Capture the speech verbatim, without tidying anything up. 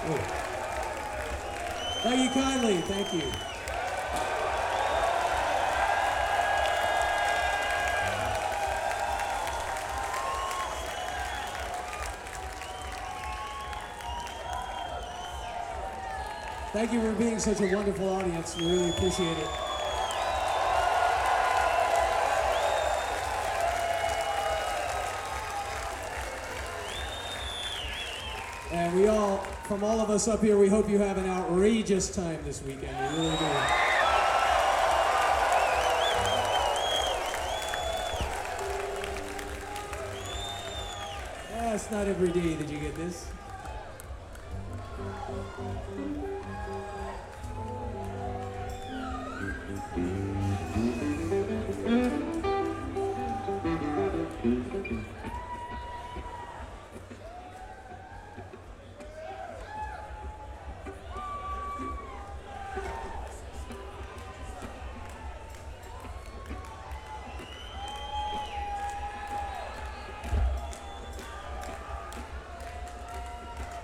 Thank you kindly. Thank you. Thank you for being such a wonderful audience. We really appreciate it. And we all, from all of us up here, we hope you have an outrageous time this weekend. We really do. Yeah, it's not every day that you get this. Mm-hmm.